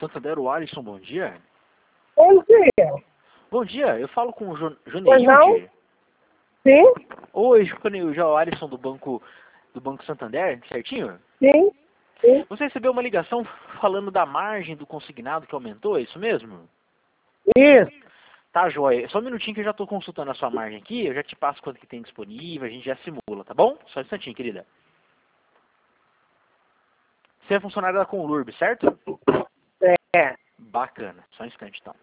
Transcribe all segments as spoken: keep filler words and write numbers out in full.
Santander, o Alisson, bom dia. Bom dia. Bom dia, eu falo com o Jo- Pois não? Joneilde. Sim, Oi, Joneilde, é o Alisson do Banco, do Banco Santander, certinho? sim, sim. Você recebeu uma ligação falando da margem do consignado que aumentou, é isso mesmo? Isso. Tá, joia. Só um minutinho que eu já estou consultando a sua margem aqui, eu já te passo quanto que tem disponível, a gente já simula, tá bom? Só um instantinho, querida. Você é funcionária da Conlurb, certo? É. Bacana, só um instante então.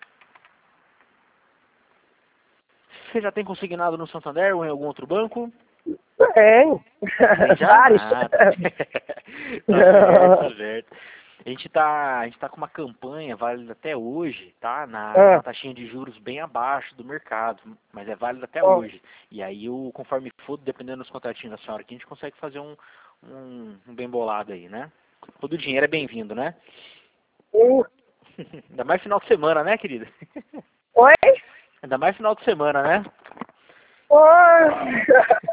Você já tem consignado no Santander ou em algum outro banco? Tem. Tem já? Vários. Ah, tá. Tá certo, tá certo. A gente tá, a gente tá com uma campanha válida até hoje, tá? Na, Ah. uma taxinha de juros bem abaixo do mercado, mas é válida até Ah. hoje. E aí, o, conforme for, dependendo dos contratinhos da senhora aqui, a gente consegue fazer um, um, um bem bolado aí, né? Todo dinheiro é bem-vindo, né? Sim. Ainda mais final de semana, né, querida? Oi? Ainda mais final de semana, né? Oi.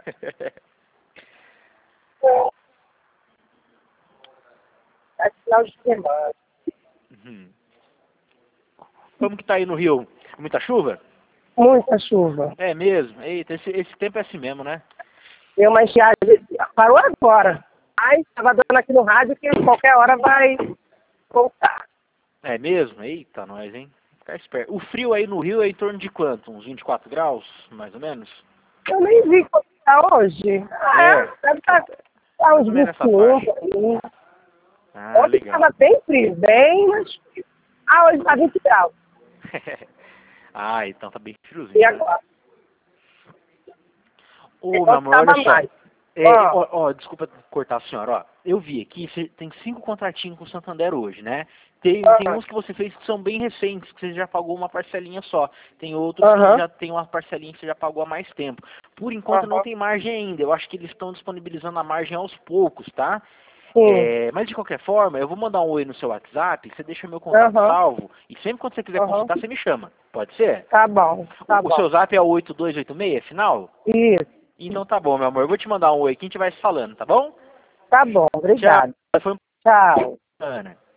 Tá final de semana. Uhum. Como que tá aí no Rio? Muita chuva? Muita chuva. É mesmo? Eita, esse, esse tempo é assim mesmo, né? Deu uma estiagem. Parou agora. Ai, estava dando aqui no rádio que qualquer hora vai voltar. É mesmo? Eita, nós, hein? Ficar esperto. O frio aí no Rio é em torno de quanto? Uns vinte e quatro graus, mais ou menos? Eu nem vi como tá hoje. Ah, É. é? Deve estar tá Mais uns ou menos vinte nessa e um. faixa. aí. Ah, Ontem legal. estava bem frio, bem, mas... Ah, hoje está vinte graus. Ah, então tá bem E friozinho, né? agora? Ô, meu Ontem amor, olha estava só. mais. É, Ó, ó, ó, desculpa cortar a senhora, ó. Eu vi aqui, você tem cinco contratinhos com o Santander hoje, né? Tem, tem ó, uns que você fez que são bem recentes, que você já pagou uma parcelinha só. Tem outros que aham, já tem uma parcelinha que você já pagou há mais tempo. Por enquanto não aham, tem margem ainda. Eu acho que eles estão disponibilizando a margem aos poucos, tá? sim, É, mas de qualquer forma, eu vou mandar um oi no seu WhatsApp, você deixa meu contato aham, salvo, e sempre quando você quiser aham, consultar, você me chama. Pode ser? tá bom, tá O, o seu bom. zap é o oito dois oito seis, final? Isso, Então tá bom, meu amor. Eu vou te mandar um oi aqui, a gente vai se falando, tá bom? tá bom, Tchau. obrigado. Foi um Tchau. prazer, Ana.